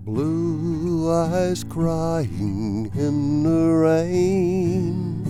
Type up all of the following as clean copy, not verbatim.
Blue eyes crying in the rain.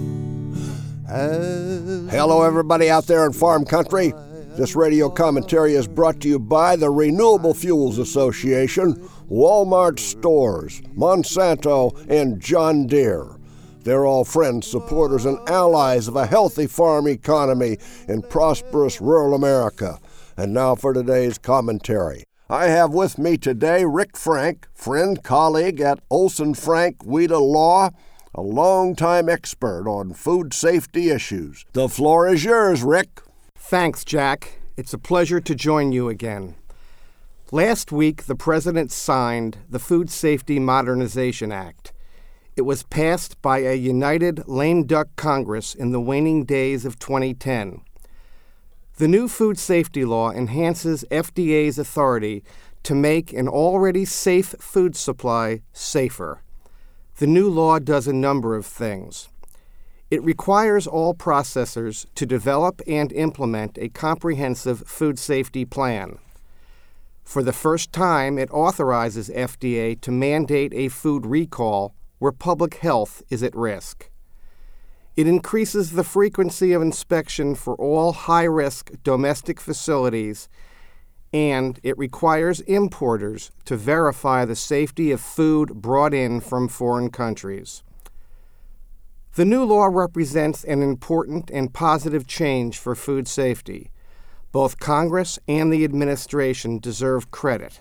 Hello, everybody out there in farm country. This radio commentary is brought to you by the Renewable Fuels Association, Walmart Stores, Monsanto, and John Deere. They're all friends, supporters, and allies of a healthy farm economy in prosperous rural America. And now for today's commentary. I have with me today Rick Frank, friend, colleague at Olson Frank Weta Law, a longtime expert on food safety issues. The floor is yours, Rick. Thanks, Jack. It's a pleasure to join you again. Last week, the President signed the Food Safety Modernization Act. It was passed by a united lame duck Congress in the waning days of 2010. The new food safety law enhances FDA's authority to make an already safe food supply safer. The new law does a number of things. It requires all processors to develop and implement a comprehensive food safety plan. For the first time, it authorizes FDA to mandate a food recall where public health is at risk. It increases the frequency of inspection for all high-risk domestic facilities, and it requires importers to verify the safety of food brought in from foreign countries. The new law represents an important and positive change for food safety. Both Congress and the administration deserve credit.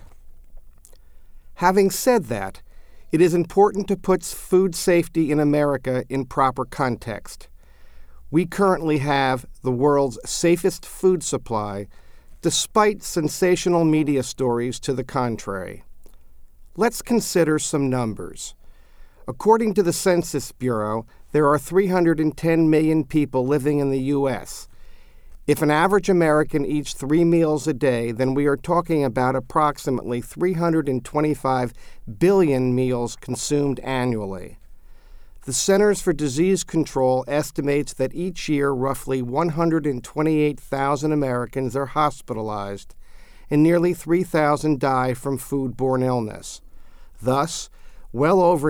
Having said that, it is important to put food safety in America in proper context. We currently have the world's safest food supply, despite sensational media stories to the contrary. Let's consider some numbers. According to the Census Bureau, there are 310 million people living in the U.S. If an average American eats 3 meals a day, then we are talking about approximately 325 billion meals consumed annually. The Centers for Disease Control estimates that each year roughly 128,000 Americans are hospitalized and nearly 3,000 die from foodborne illness. Thus, well over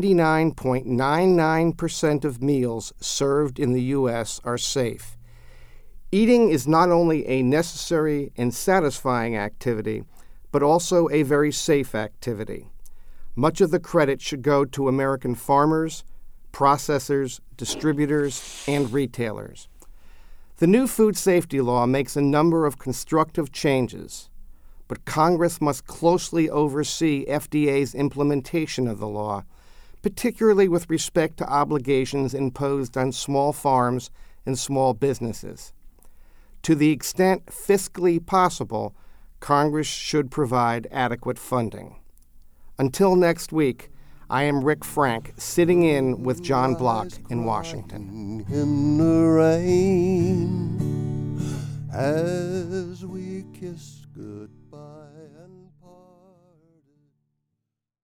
99.99% of meals served in the U.S. are safe. Eating is not only a necessary and satisfying activity, but also a very safe activity. Much of the credit should go to American farmers, processors, distributors, and retailers. The new food safety law makes a number of constructive changes, but Congress must closely oversee FDA's implementation of the law, particularly with respect to obligations imposed on small farms and small businesses. To the extent fiscally possible, Congress should provide adequate funding. Until next week, I am Rick Frank, sitting in with John Block in Washington. In the rain, as we kiss